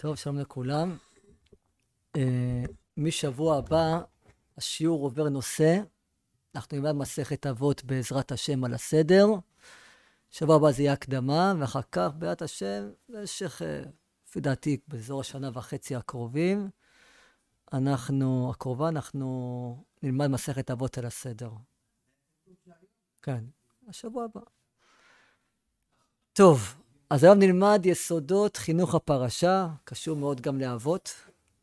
טוב, שלום לכולם. משבוע הבא, השיעור עובר נושא. אנחנו נלמד מסכת אבות בעזרת השם על הסדר. שבוע הבא זה יהיה הקדמה, ואחר כך בעזרת השם, במשך, לפי דעתי, באזור השנה וחצי הקרובים, אנחנו נלמד מסכת אבות על הסדר. כן, השבוע הבא. טוב. אז היום נלמד יסודות חינוך הפרשה, קשור מאוד גם לאבות.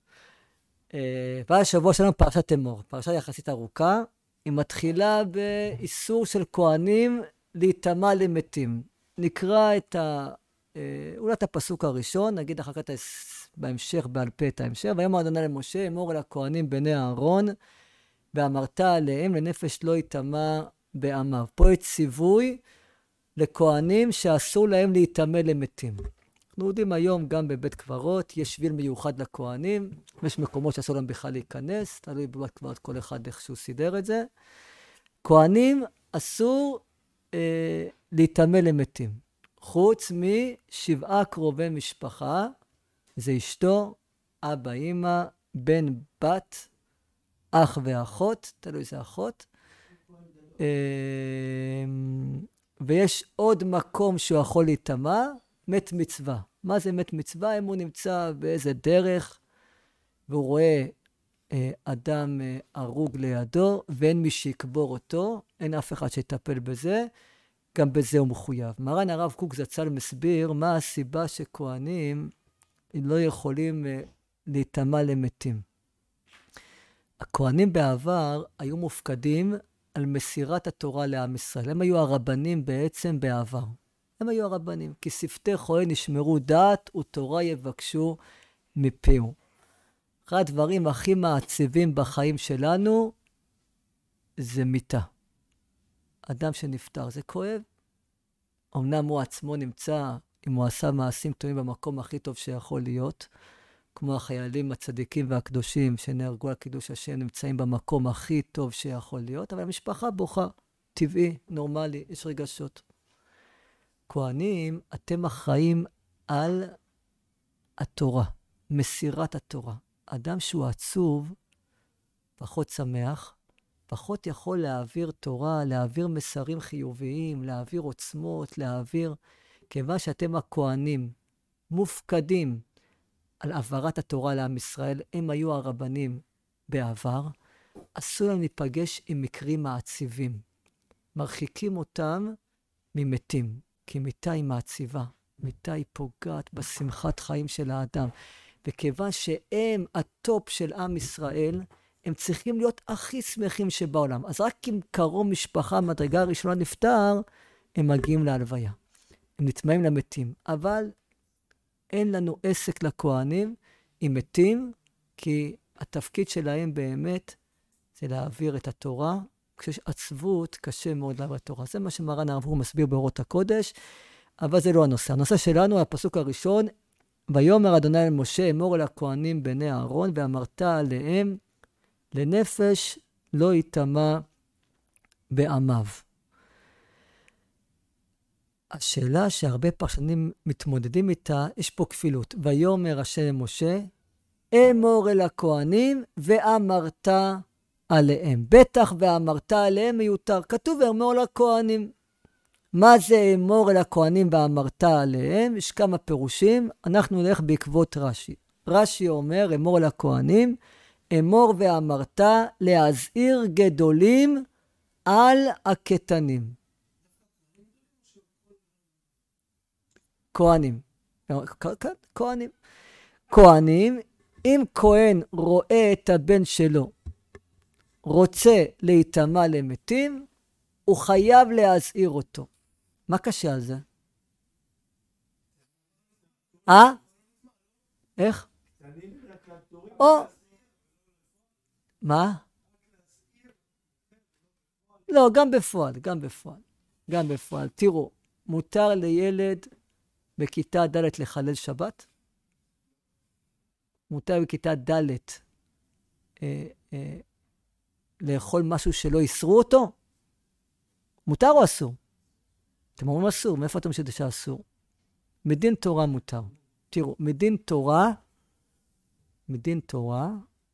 והשבוע שלנו פרשת אמור, פרשה יחסית ארוכה, היא מתחילה באיסור של כהנים להיטמע למתים. נקרא אולי את הפסוק הראשון, נגיד אחר כך בהמשך, בעל פה את ההמשך. ויאמר אדוני למשה, אמור אל הכהנים בני אהרון, ואמרת עליהם לנפש לא ייטמע בעמיו. פה יש ציווי, לכהנים שאסור להם להיטמא למתים. אנחנו יודעים היום גם בבית קברות, יש שביל מיוחד לכהנים, יש מקומות שאסור להם בכלל להיכנס, תלוי בבית קברות כל אחד איך שהוא סידר את זה. כהנים אסור להיטמא למתים, חוץ משבעה קרובי משפחה, זה אשתו, אבא, אמא, בן, בת, אח ואחות, תלוי זה אחות. ויש עוד מקום שהוא יכול להיטמע, מת מצווה. מה זה מת מצווה? אם הוא נמצא באיזה דרך, והוא רואה אדם הרוג לידו, ואין מי שיקבור אותו, אין אף אחד שיטפל בזה, גם בזה הוא מחויב. מרן הרב קוק זצ"ל מסביר מה הסיבה שכהנים לא יכולים להיטמע למתים. הכהנים בעבר היו מופקדים על מסירת התורה לעם ישראל. הם היו הרבנים בעצם בעבר. הם היו הרבנים. כי שפתי כהן ישמרו דעת ותורה יבקשו מפיהו. אחד הדברים הכי מעציבים בחיים שלנו זה מיתה. אדם שנפטר, זה כואב. אמנם הוא עצמו נמצא, אם הוא עשה מעשים טובים במקום הכי טוב שיכול להיות, כמו החיילים הצדיקים והקדושים שנהרגו על קידוש השם, נמצאים במקום הכי טוב שיכול להיות, אבל המשפחה בוכה, טבעי, נורמלי, יש רגשות. כהנים, אתם אחראים על התורה, מסירת התורה. אדם שהוא עצוב, פחות שמח, פחות יכול להעביר תורה, להעביר מסרים חיוביים, להעביר עוצמות, כיוון שאתם הכהנים, מופקדים, על העברת התורה לעם ישראל, הם היו הרבנים בעבר, אסור להם להיפגש עם מקרים מעציבים. מרחיקים אותם ממתים, כי מיתה היא מעציבה. מיתה היא פוגעת בשמחת חיים של האדם. וכיוון שהם הטופ של עם ישראל, הם צריכים להיות הכי שמחים שבעולם. אז רק אם קרוב משפחה מדרגה הראשונה נפטר, הם מגיעים להלוויה. הם נטמעים למתים. אבל אין לנו עסק לכהנים עם מתים, כי התפקיד שלהם באמת זה להעביר את התורה. כשיש עצבות, קשה מאוד להעביר את התורה. זה מה שמרן הרב הוא מסביר באורות הקודש, אבל זה לא הנושא. הנושא שלנו, הפסוק הראשון, ויאמר אדוני למשה, אמור אל הכהנים בני אהרון, ואמרת עליהם, לנפש לא ייטמע בעמיו. השאלה שהרבה פרשנים מתמודדים איתה, יש פה כפילות. ויאמר השם למשה, אמור אל הכהנים ואמרת עליהם. בטח ואמרת עליהם מיותר. כתוב אמור אל הכהנים. מה זה אמור אל הכהנים ואמרת עליהם? יש כמה פירושים. אנחנו נלך בעקבות רש"י. רש"י אומר אמור אל הכהנים, אמור ואמרת להזהיר גדולים על הקטנים. כהנים. כהנים. כהנים, אם כהן רואה את הבן שלו, רוצה להיטמע למתים, הוא חייב להזהיר אותו. מה קשה על זה? איך? מה? לא, גם בפועל. תראו, מותר לילד בכיתה ד' לחלל שבת? מותר בכיתה ד' לאכול משהו שלא יסרו אותו? מותר או אסור? אתם אומרים אסור, מאיפה אתם יודעים שאסור? מדין תורה מותר. תראו, מדין תורה מדין תורה,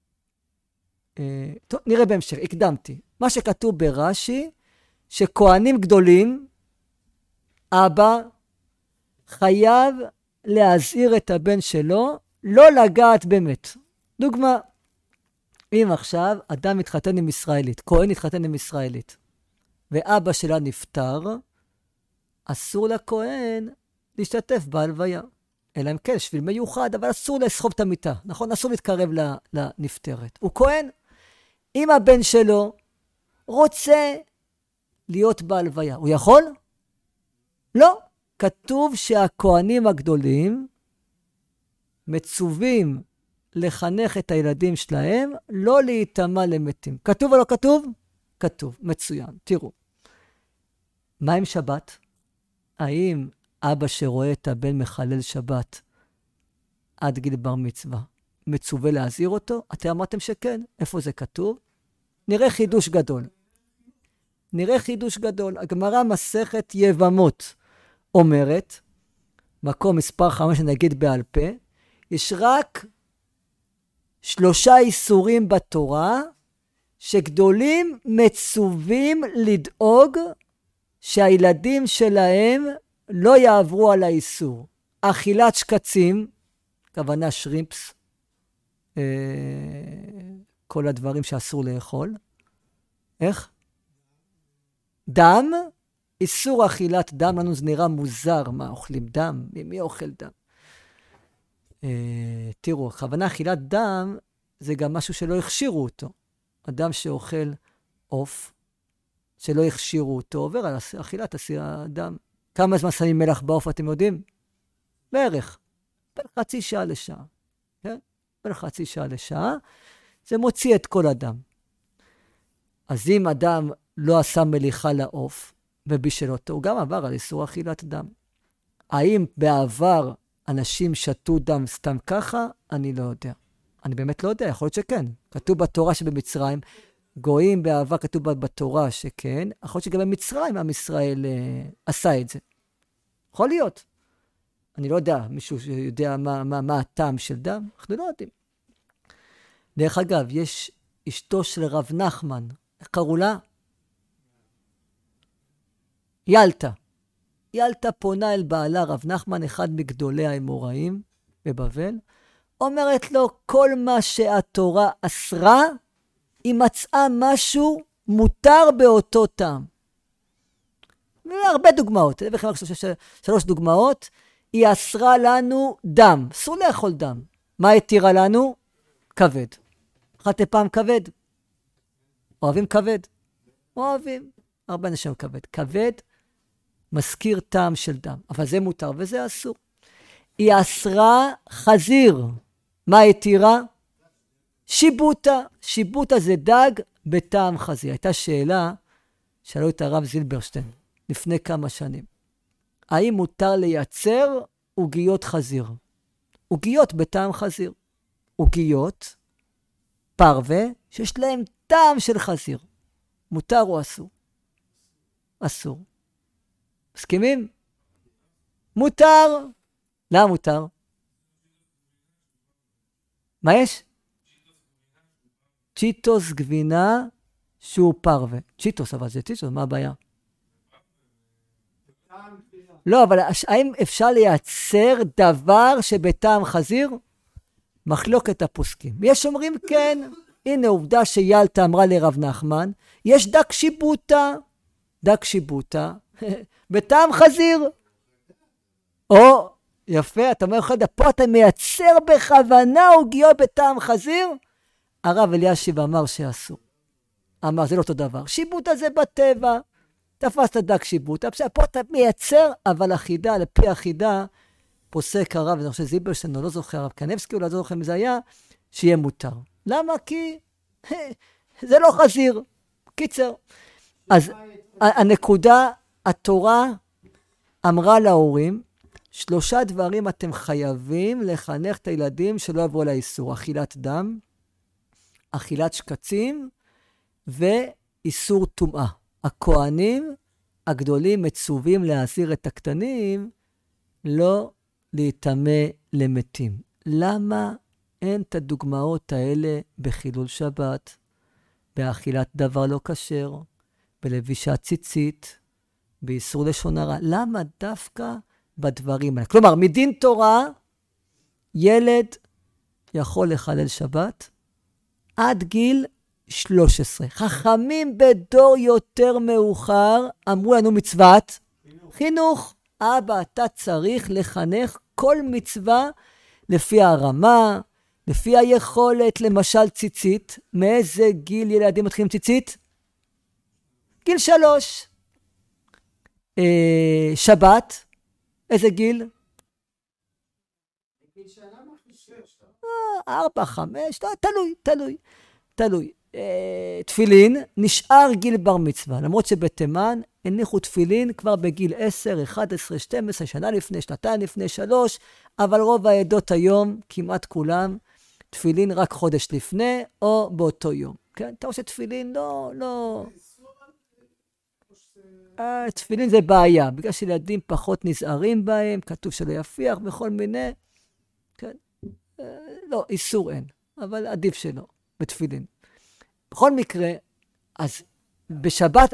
טוב, נראה בהמשך, הקדמתי. מה שכתוב ברש"י, שכהנים גדולים, אבא חייב להזהיר את הבן שלו, לא לגעת במת. דוגמה, אם עכשיו אדם מתחתן עם ישראלית, כהן מתחתן עם ישראלית, ואבא שלה נפטר, אסור לכהן להשתתף בהלוויה. אלא אם כן, שביל מיוחד, אבל אסור לסחוב את המיטה, נכון? אסור להתקרב לנפטרת. הוא כהן, אם הבן שלו רוצה להיות בהלוויה, הוא יכול? לא. כתוב שהכהנים הגדולים מצווים לחנך את הילדים שלהם, לא להיטמע למתים. כתוב או לא כתוב? כתוב, מצוין. תראו, מה עם שבת? האם אבא שרואה את הבן מחלל שבת עד גיל בר מצווה, מצווה להזהיר אותו? אתם אמרתם שכן. איפה זה כתוב? נראה חידוש גדול. נראה חידוש גדול. הגמרא מסכת יבמות אומרת, מקום מספר 5 נגיד בעל פה, יש רק 3 איסורים בתורה, שגדולים מצווים לדאוג שהילדים שלהם לא יעברו על האיסור. אכילת שקצים, כוונה שרימפס, כל הדברים שאסור לאכול. איך? דם, איסור אכילת דם, לנו זה נראה מוזר, מה אוכלים דם? מי אוכל דם? תראו, כוונה אכילת דם, זה גם משהו שלא הכשירו אותו. אדם שאוכל עוף, שלא הכשירו אותו, עובר על אכילת הדם. כמה זמן שמים מלח בעוף, אתם יודעים? בערך. בין חצי שעה לשעה. כן? בין חצי שעה לשעה. זה מוציא את כל הדם. אז אם אדם לא עשה מליחה לעוף, ובישל אותו, הוא גם עבר על איסור אכילת דם. האם בעבר אנשים שתו דם סתם ככה? אני לא יודע. אני באמת לא יודע, יכול להיות שכן. כתוב בתורה שבמצרים, גויים בעבר כתוב בתורה שכן, יכול להיות שגם במצרים עם ישראל עשה את זה. יכול להיות. אני לא יודע, מישהו שיודע מה הטעם של דם? אנחנו לא יודעים. דרך אגב, יש אשתו של רב נחמן, איך קראו לה? ילתה. ילתה פונה אל בעלה, רב נחמן, אחד מגדולי האמוראים בבבל, אומרת לו, כל מה שהתורה אסרה, היא מצאה משהו מותר באותו טעם. הרבה דוגמאות, וכן 3 דוגמאות, היא אסרה לנו דם, אסור לאכול דם. מה התירה לנו? כבד. אכלתם פעם כבד? אוהבים כבד? אוהבים. הרבה אנשים כבד. כבד מזכיר טעם של דם, אבל זה מותר וזה אסור. היא אסרה חזיר. מה התירה? שיבוטה. שיבוטה זה דג בטעם חזיר. הייתה שאלה, שאלו את הרב זילברשטיין, לפני כמה שנים. האם מותר לייצר עוגיות חזיר? עוגיות בטעם חזיר. עוגיות, פרווה, שיש להם טעם של חזיר. מותר או אסור? אסור. מסכימים? מותר. למה מותר? מה יש? צ'יטוס גבינה שהוא פרווה. צ'יטוס, אבל זה צ'יטוס, מה הבעיה? לא, אבל האם אפשר לייצר דבר שבטעם חזיר? מחלוקת הפוסקים. יש אומרים כן. הנה עובדה שילתה אמרה לרב נחמן, יש דק שיבוטה. דק שיבוטה. בטעם חזיר. או, יפה, אתה אומר לך, פה אתה מייצר בכוונה עוגיות בטעם חזיר? הרב אלישיב אמר שאסור. אמר, זה לא אותו דבר. שיבוטה זה בטבע. תפסת דק שיבוטה. פה אתה מייצר, אבל אחידה, לפי אחידה, פוסק הרב, אני חושב זיברשטיין, לא זוכר, הרב קנבסקי, אולי לא זוכר אם זה היה, שיהיה מותר. למה? כי זה לא חזיר. קיצר. אז הנקודה, התורה אמרה להורים, 3 דברים אתם חייבים לחנך את הילדים שלא יבואו לאיסור. אכילת דם, אכילת שקצים ואיסור טומאה. הכהנים הגדולים מצווים להזהיר את הקטנים לא להיטמא למתים. למה אין את הדוגמאות האלה בחילול שבת, באכילת דבר לא כשר, בלבישת ציצית, באיסור לשון הרע. למה דווקא בדברים האלה? כלומר, מדין תורה, ילד יכול לחלל שבת עד גיל 13. חכמים בדור יותר מאוחר אמרו לנו מצוות חינוך. אבא, אתה צריך לחנך כל מצווה לפי הרמה, לפי היכולת, למשל ציצית. מאיזה גיל ילדים מתחילים ציצית? גיל 3. שבת, איזה גיל? גיל שנה 4, 5, תלוי. תפילין נשאר גיל בר מצווה, למרות שבתימן הניחו תפילין כבר בגיל 10, 11, 12, שנה לפני, שנתיים לפני, 3, אבל רוב העדות היום, כמעט כולם, תפילין רק חודש לפני או באותו יום. כן? אתה רואה שתפילין לא... תפילין זה בעיה, בגלל שילדים פחות נזהרים בהם, כתוב שלא יפיח בכל מיני, כן? לא, איסור אין, אבל עדיף שלא, בתפילין. בכל מקרה, אז בשבת,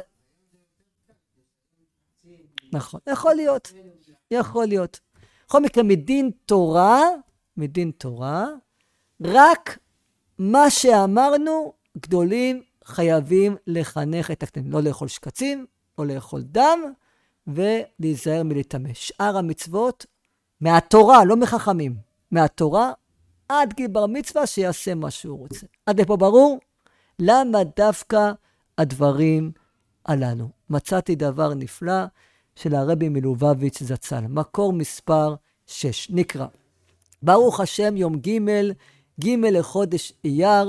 נכון, יכול להיות. בכל מקרה, מדין תורה, רק מה שאמרנו, גדולים חייבים לחנך את הקטנים, לא לאכול שקצים, לא לאכול דם, ולהיזהר מלהתאמש. שאר המצוות, מהתורה, לא מחכמים, מהתורה, עד גיל בר מצווה שיעשה מה שהוא רוצה. עד לפה ברור? למה דווקא הדברים הללו? מצאתי דבר נפלא של הרבי מלובביץ' זצ"ל. מקור מספר 6. נקרא. ברוך השם יום ג' לחודש אייר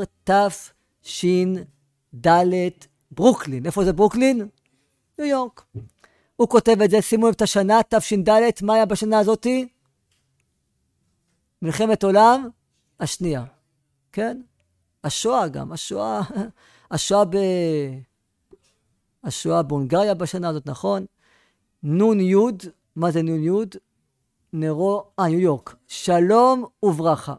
תש"ד ברוקלין. איפה זה ברוקלין? ניו יורק. הוא כותב את זה, שימו לב את השנה, תש"ד, מה היה בשנה הזאת? מלחמת עולם השנייה. כן? השואה גם, השואה בהונגריה בשנה הזאת, נכון? נון יוד, מה זה נון יוד? ניו יורק. שלום וברכה.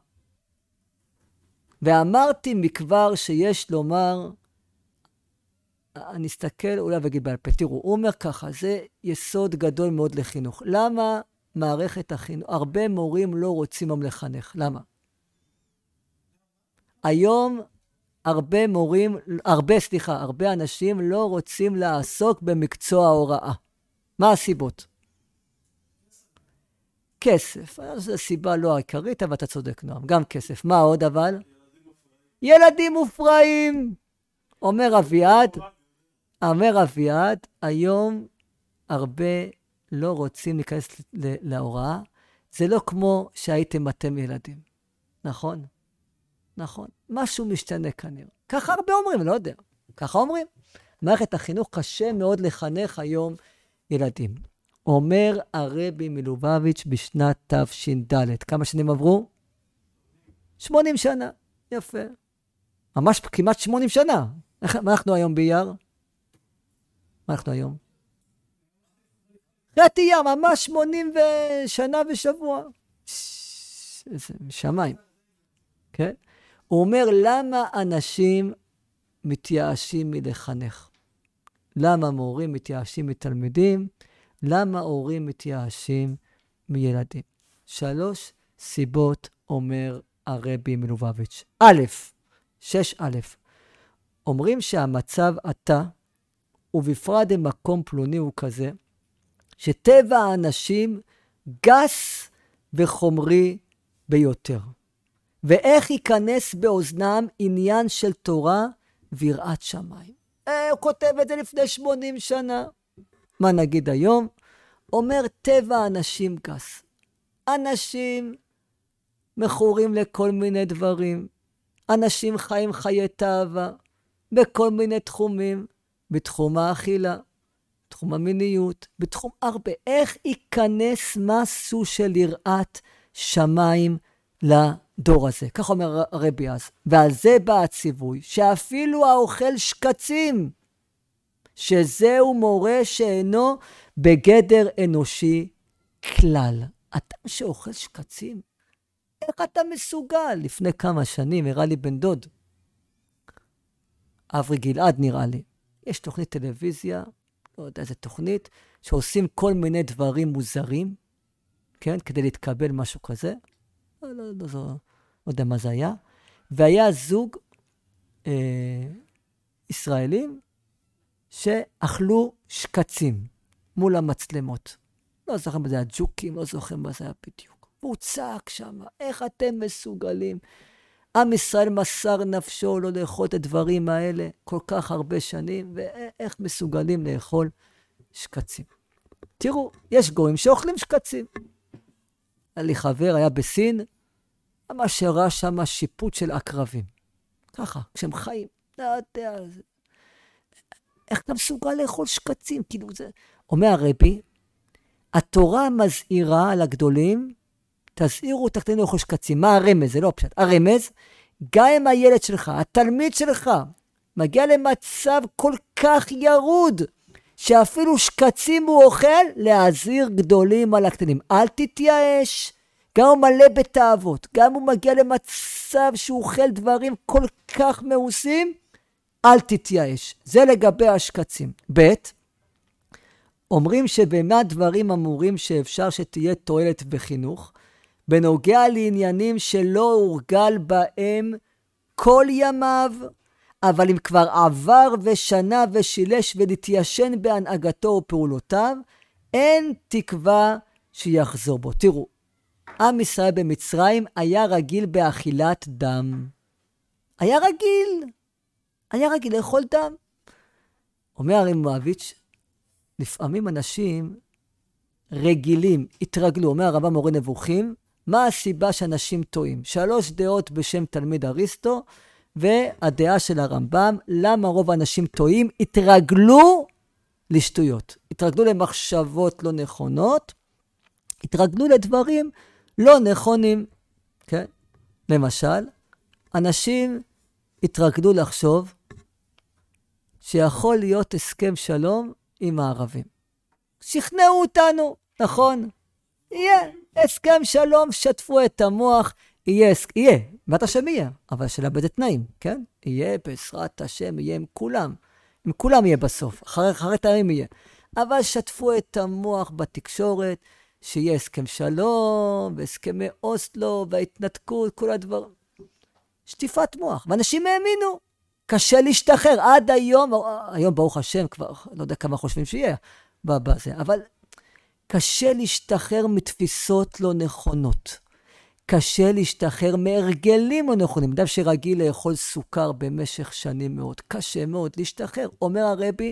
ואמרתי מכבר שיש לומר, אני אסתכל אולי וגיד בעל פה, תראו, הוא אומר ככה, זה יסוד גדול מאוד לחינוך. למה מערכת החינוך, הרבה מורים לא רוצים לחנך? למה? היום הרבה אנשים לא רוצים לעסוק במקצוע ההוראה. מה הסיבות? כסף. זו הסיבה לא העיקרית, אבל אתה צודק, נועם. גם כסף. מה עוד אבל? ילדים מופרעים. אומר אביעד, היום הרבה לא רוצים להיכנס להוראה. זה לא כמו שהייתם אתם ילדים. נכון? נכון. משהו משתנה כנראה. ככה הרבה אומרים, לא יודע. ככה אומרים. מערכת החינוך קשה מאוד לחנך היום ילדים. אומר הרבי מלובביץ' בשנת תש"ד. כמה שנים עברו? 80 שנה. יפה. ממש כמעט 80 שנה. מה אנחנו היום באייר? מה אנחנו היום? חצי אייר, ממש 80 שנה ושבוע. איזה משמיים. כן? הוא אומר, למה אנשים מתייאשים מלחנך? למה מורים מתייאשים מתלמידים? למה הורים מתייאשים מילדים? 3 סיבות אומר הרבי מלובביץ'. 6 א', אומרים שהמצב עתה, ובפרט במקום פלוני הוא כזה, שטבע האנשים גס וחומרי ביותר. ואיך ייכנס באוזנם עניין של תורה ויראת שמיים. הוא כותב את זה לפני 80 שנה. מה נגיד היום? אומר טבע האנשים גס. אנשים מכורים לכל מיני דברים. אנשים חיים חיי תאווה בכל מיני תחומים. בתחום האכילה, בתחום המיניות, בתחום הרבה. איך ייכנס משהו של יראת שמיים לדור הזה? כך אומר הרבי אז. ועל זה בא הציווי, שאפילו האוכל שקצים, שזהו מורה שאינו בגדר אנושי כלל. אדם שאוכל שקצים, איך איך אתה מסוגל? לפני כמה שנים הראה לי בן דוד, אברי גלעד נראה לי. יש תוכנית טלוויזיה, לא יודע איזה תוכנית, שעושים כל מיני דברים מוזרים, כן? כדי להתקבל משהו כזה. לא יודע מה זה היה. והיה זוג ישראלים שאכלו שקצים מול המצלמות. לא זוכר מה זה היה ג'וקים, לא זוכר מה זה היה בדיוק. והוא צעק שם, איך אתם מסוגלים? עם ישראל מסר נפשו לא לאכול את הדברים האלה כל כך הרבה שנים, ואיך מסוגלים לאכול שקצים. תראו, יש גויים שאוכלים שקצים. היה לי חבר, היה בסין, ממש הראה שם שיפוט של עקרבים. ככה, כשהם חיים. לא יודע, איך אתה מסוגל לאכול שקצים? כאילו זה... אומר הרבי, התורה מזהירה על הגדולים, תזהירו את הקטנים לאכול שקצים. מה הרמז? זה לא פשוט. הרמז, גם אם הילד שלך, התלמיד שלך, מגיע למצב כל כך ירוד, שאפילו שקצים הוא אוכל, להזהיר גדולים על הקטנים. אל תתייאש. גם הוא מלא בתאוות, גם הוא מגיע למצב שהוא אוכל דברים כל כך מעושים, אל תתייאש. זה לגבי השקצים. ב' אומרים שבמה דברים אמורים שאפשר שתהיה תועלת בחינוך, בנוגע לעניינים שלא הורגל בהם כל ימיו, אבל אם כבר עבר ושנה ושילש ונתיישן בהנהגתו ופעולותיו, אין תקווה שיחזור בו. תראו, עם ישראל במצרים היה רגיל באכילת דם. היה רגיל לאכול דם. אומר הרב מואביץ', לפעמים אנשים רגילים, התרגלו, אומר הרב מורה נבוכים, מה הסיבה שאנשים טועים? 3 דעות בשם תלמיד אריסטו, והדעה של הרמב"ם, למה רוב האנשים טועים? התרגלו לשטויות, התרגלו למחשבות לא נכונות, התרגלו לדברים לא נכונים, כן? למשל, אנשים התרגלו לחשוב שיכול להיות הסכם שלום עם הערבים. שכנעו אותנו, נכון? יהיה הסכם שלום, שתפו את המוח, יהיה, בת השם יהיה, אבל שאלה באיזה תנאים, כן? יהיה בעזרת השם, יהיה עם כולם יהיה בסוף, אחרי תנאים יהיה. אבל שתפו את המוח בתקשורת, שיהיה הסכם שלום, והסכמי אוסלו, וההתנתקות, כל הדברים. שטיפת מוח, ואנשים האמינו. קשה להשתחרר, עד היום ברוך השם, כבר לא יודע כמה חושבים שיהיה בזה, אבל קשה להשתחרר מתפיסות לא נכונות. קשה להשתחרר מהרגלים לא נכונים. אדם שרגיל לאכול סוכר במשך שנים מאוד, קשה מאוד להשתחרר. אומר הרבי,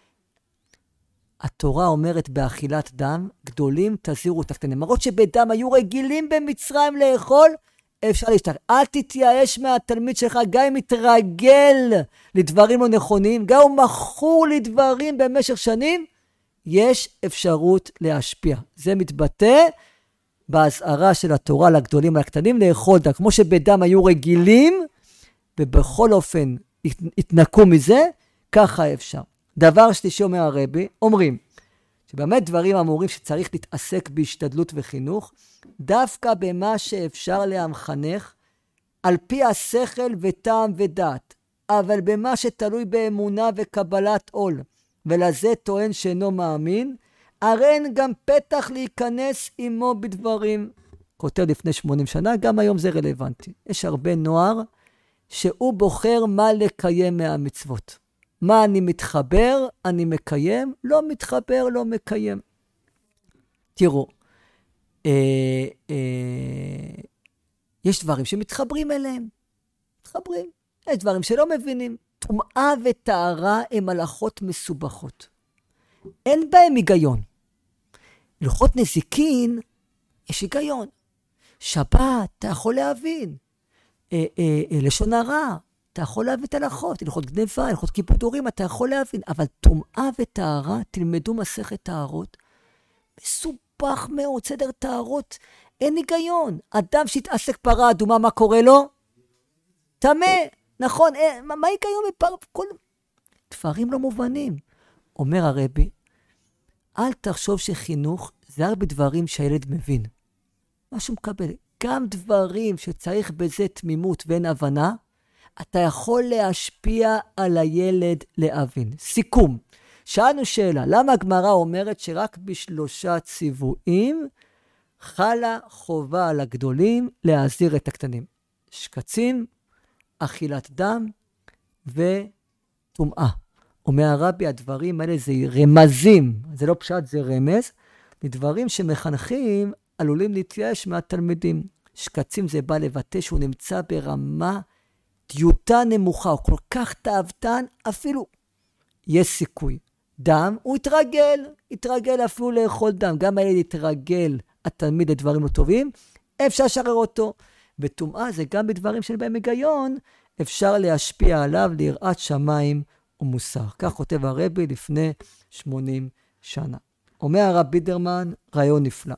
התורה אומרת באכילת דם, גדולים תזהירו את הקטנים. למרות שבדם היו רגילים במצרים לאכול, אפשר להשתחרר. אל תתייאש מהתלמיד שלך, גם אם מתרגל לדברים לא נכונים, גם אם מכור לדברים במשך שנים, יש אפשרות להשפיע. זה מתבטא בהזהרה של התורה לגדולים ולקטנים לאכול דם. כמו שבדם היו רגילים, ובכל אופן התנקו מזה, ככה אפשר. דבר שלישי אומר הרבי, אומרים, שבאמת דברים אמורים שצריך להתעסק בהשתדלות וחינוך, דווקא במה שאפשר להמחנך, על פי השכל וטעם ודעת, אבל במה שתלוי באמונה וקבלת עול, ולזה טוען שאינו מאמין, הרי אין גם פתח להיכנס עמו בדברים. כותב לפני 80 שנה, גם היום זה רלוונטי. יש הרבה נוער שהוא בוחר מה לקיים מהמצוות. מה אני מתחבר, אני מקיים, לא מתחבר, לא מקיים. תראו, יש דברים שמתחברים אליהם. מתחברים. יש דברים שלא מבינים. טומאה וטהרה הם הלכות מסובכות. אין בהם היגיון. הלכות נזיקין, יש היגיון. שבת, אתה יכול להבין. לשון הרע, אתה יכול להבין את הלכות. הלכות גניבה, הלכות כיבוד הורים, אתה יכול להבין. אבל טומאה וטהרה, תלמדו מסכת טהרות. מסובך מאוד, סדר טהרות. אין היגיון. אדם שהתעסק פרה אדומה, מה קורה לו? טמא. נכון, מה היגיון בפרה? כל דברים לא מובנים. אומר הרבי, אל תחשוב שחינוך זה הרבה דברים שהילד מבין. מה שהוא מקבל. גם דברים שצריך בזה תמימות ואין הבנה, אתה יכול להשפיע על הילד להבין. סיכום, שאלנו שאלה, למה הגמרא אומרת שרק ב3 ציוויים חלה חובה על הגדולים להזהיר את הקטנים? שקצים, אכילת דם וטומאה. אומר הרבי, הדברים האלה זה רמזים, זה לא פשט, זה רמז, לדברים שמחנכים עלולים להתייאש מהתלמידים. שקצים זה בא לבטא שהוא נמצא ברמה דיוטה נמוכה, הוא כל כך תאוותן, אפילו יש סיכוי. דם, הוא יתרגל אפילו לאכול דם. גם הילד יתרגל, התלמיד לדברים לא טובים, אפשר לשחרר אותו. וטומאה זה גם בדברים של בהם היגיון, אפשר להשפיע עליו ליראת שמיים ומוסר. כך כותב הרבי לפני 80 שנה. אומר הרב בידרמן, רעיון נפלא.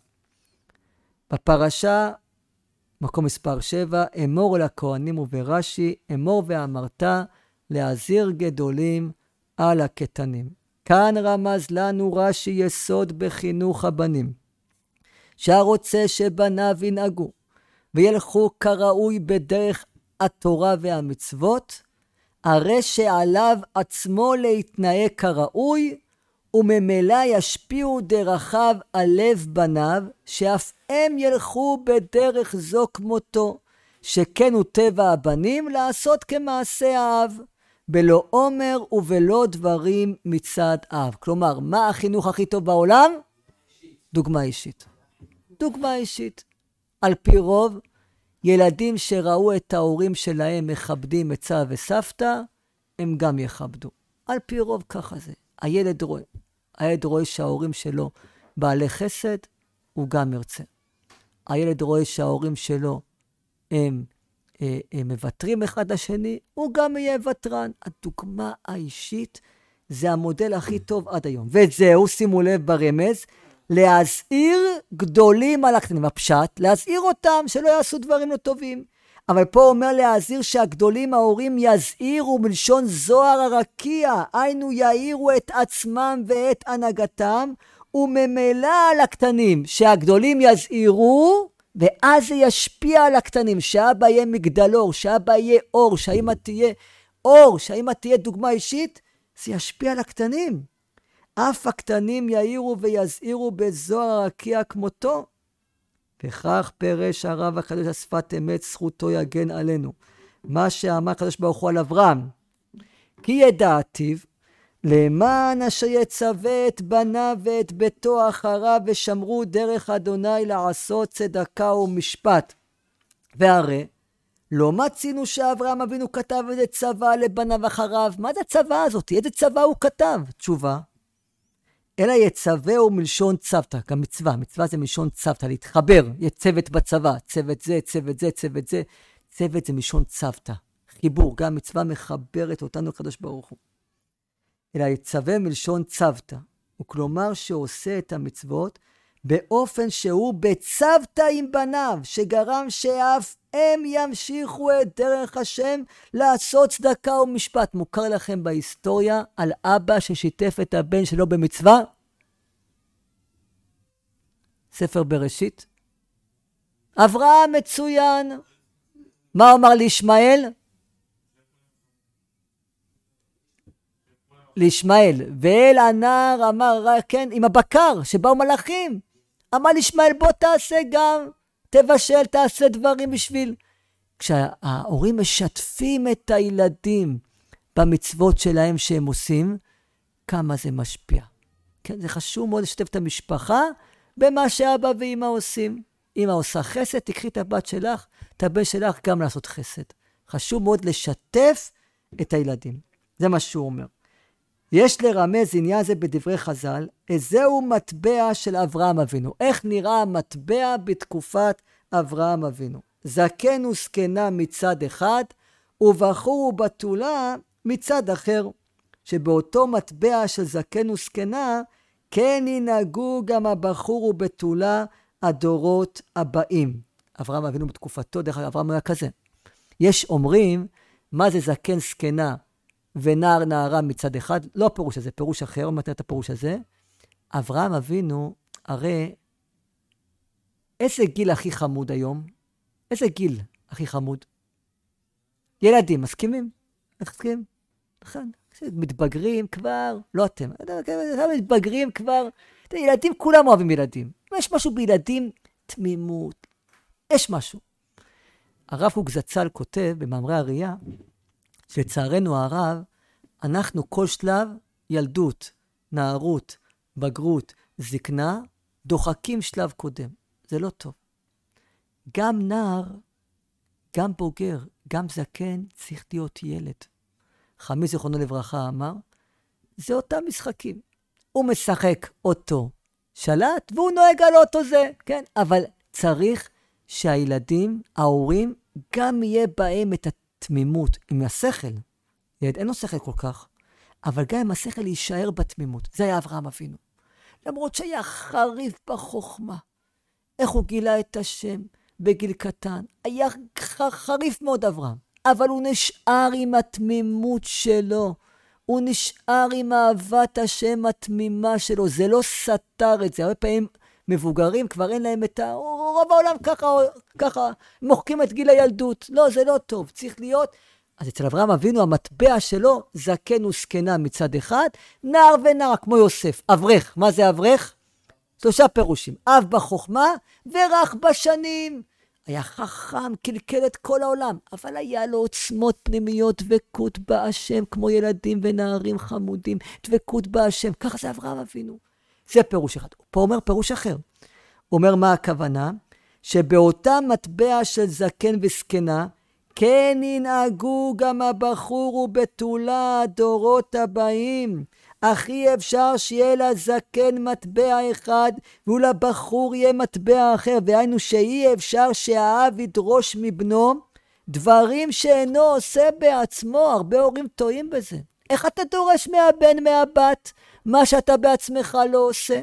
בפרשה, מקום מספר 7, אמור לכהנים וברש"י, אמור ואמרת להזהיר גדולים על הקטנים. כאן רמז לנו רש"י יסוד בחינוך הבנים, שהרוצה שבניו ינהגו וילכו כראוי בדרך התורה והמצוות, הרי שעליו עצמו להתנהג כראוי, וממילא ישפיעו דרכיו על לב בניו, שאף הם ילכו בדרך זו כמותו, שכן הוא טבע הבנים לעשות כמעשה האב, בלא עומר ובלא דברים מצד אב. כלומר, מה החינוך הכי טוב בעולם? דוגמה אישית. דוגמה אישית. על פי רוב, ילדים שראו את ההורים שלהם מכבדים את סבא וסבתא, הם גם יכבדו. על פי רוב ככה זה. הילד רואה. הילד רואה שההורים שלו בעלי חסד, הוא גם ירצה. הילד רואה שההורים שלו הם מבטרים אחד לשני, הוא גם יהיה וטרן. הדוגמה האישית זה המודל הכי טוב עד היום. וזהו, שימו לב ברמז, להזהיר גדולים על הקטנים. הפשט, להזהיר אותם שלא יעשו דברים לא טובים. אבל פה אומר להזהיר שהגדולים ההורים יזהירו מלשון זוהר הרקיע, היינו יעירו את עצמם ואת הנהגתם, וממילא על הקטנים, שהגדולים יזהירו, ואז זה ישפיע על הקטנים, שאבא יהיה מגדלור, שאבא יהיה אור, שהאמא תהיה אור, שהאמא תהיה דוגמה אישית, זה ישפיע על הקטנים. אף הקטנים יעירו ויזהירו בזוהר הרקיע כמותו. וכך פרש הרב הקדוש השפת אמת, זכותו יגן עלינו. מה שאמר הקדוש ברוך הוא על אברהם, כי ידעתיו, למען אשר יצווה את בניו ואת ביתו אחריו, ושמרו דרך אדוני לעשות צדקה ומשפט. והרי לא מצינו שאברהם אבינו כתב איזה צבא לבניו אחריו. מה זה הצבא הזאת? איזה צבא הוא כתב? תשובה, אלא יצווה הוא מלשון צוותא, גם מצווה. מצווה זה מלשון צוותא, להתחבר. יש צוות בצבא, צוות זה, צוות זה, צוות זה. צוות זה מלשון צוותא. חיבור, גם מצווה מחברת אותנו לקדוש ברוך הוא. אלא יצווה מלשון צוותא. וכלומר שעושה את המצוות באופן שהוא בצוותא עם בניו, שגרם שאף הם ימשיכו את דרך השם לעשות צדקה ומשפט. מוכר לכם בהיסטוריה על אבא ששיתף את הבן שלו במצווה? ספר בראשית. אברהם מצוין. מה אמר לישמעאל? לישמעאל. ואל הנער אמר, כן, עם הבקר שבאו מלאכים. אמר לישמעאל, בוא תעשה גם. תבשל, תעשה דברים בשביל. כשההורים משתפים את הילדים במצוות שלהם שהם עושים, כמה זה משפיע. כן, זה חשוב מאוד לשתף את המשפחה במה שאבא ואמא עושים. אמא עושה חסד, תקחי את הבת שלך, את הבן שלך גם לעשות חסד. חשוב מאוד לשתף את הילדים. זה מה שהוא אומר. יש לרמז עניין זה בדברי חז"ל, זהו מטבע של אברהם אבינו. איך נראה המטבע בתקופת אברהם אבינו? זקן וזקנה מצד אחד, ובחור ובתולה מצד אחר. שבאותו מטבע של זקן וזקנה, כן ינהגו גם הבחור ובתולה הדורות הבאים. אברהם אבינו בתקופתו, דרך אגב, אברהם היה כזה. יש אומרים, מה זה זקן זקנה? ונער נערה מצד אחד, לא הפירוש הזה, פירוש אחר, מתי את הפירוש הזה? אברהם אבינו, הרי איזה גיל הכי חמוד היום? איזה גיל הכי חמוד? ילדים, מסכימים? מסכימים? נכון. מתבגרים כבר, לא אתם, מתבגרים כבר, ילדים, כולם אוהבים ילדים. יש משהו בילדים, תמימות, יש משהו. הרב קוק זצ"ל כותב במאמרי הראייה, שלצערנו הרב, אנחנו כל שלב ילדות, נערות, בגרות, זקנה, דוחקים שלב קודם. זה לא טוב. גם נער, גם בוגר, גם זקן, צריך להיות ילד. חמי זיכרונו לברכה אמר, זה אותם משחקים. הוא משחק אותו שלט, והוא נוהג על אותו זה, כן? אבל צריך שהילדים, ההורים, גם יהיה בהם את התמימות, עם השכל. ילד אין לו שכל כל כך, אבל גם עם השכל יישאר בתמימות. זה היה אברהם אבינו. למרות שהיה חריף בחוכמה. איך הוא גילה את השם בגיל קטן. היה חריף מאוד אברהם. אבל הוא נשאר עם התמימות שלו. הוא נשאר עם אהבת השם התמימה שלו. זה לא סתר את זה. הרבה פעמים מבוגרים כבר אין להם את רוב העולם ככה מוחקים את גיל הילדות. לא, זה לא טוב. צריך להיות... אז אצל אברהם אבינו המטבע שלו זקן וזקנה מצד אחד, נער ונער כמו יוסף. אברך. מה זה אברך? 3 פירושים. אב בחוכמה ורח בשנים. היה חכם, קלקל את כל העולם, אבל היה לו עוצמות פנימיות, דבקות בהשם, כמו ילדים ונערים חמודים, דבקות בהשם. ככה זה אברהם אבינו. זה פירוש אחד. פה אומר פירוש אחר. הוא אומר מה הכוונה? שבאותה מטבע של זקן וזקנה, כן ינהגו גם הבחור ובתולה הדורות הבאים. הכי אפשר שיהיה לזקן מטבע אחד, ולבחור יהיה מטבע אחר. והיינו שאי אפשר שהאב ידרוש מבנו דברים שאינו עושה בעצמו. הרבה הורים טועים בזה. איך אתה דורש מהבן מהבת מה שאתה בעצמך לא עושה?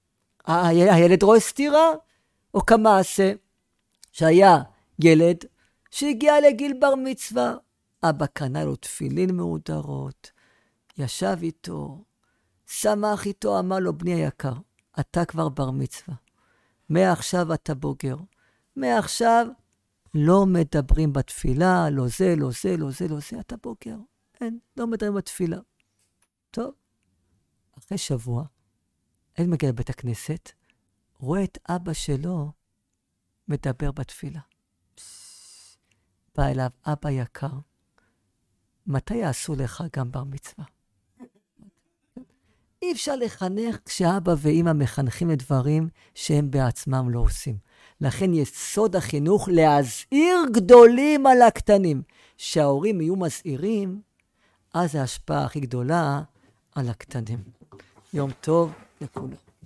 הילד רואה סתירה? או כמעשה שהיה ילד שהגיע לגיל בר מצווה. אבא קנה לו תפילין מהודרות, ישב איתו, שמח איתו, אמר לו, בני היקר, אתה כבר בר מצווה. מעכשיו אתה בוגר. מעכשיו לא מדברים בתפילה, לא זה, לא זה, לא זה, לא זה, אתה בוגר. אין, לא מדברים בתפילה. טוב. אחרי שבוע, אין מגיע לבית הכנסת, רואה את אבא שלו מדבר בתפילה. בא אליו, אבא יקר, מתי יעשו לך גם בר מצווה? אי אפשר לחנך כשאבא ואמא מחנכים לדברים שהם בעצמם לא עושים. לכן יסוד החינוך להזהיר גדולים על הקטנים. שההורים יהיו מזהירים, אז ההשפעה הכי גדולה על הקטנים. יום טוב לכולם.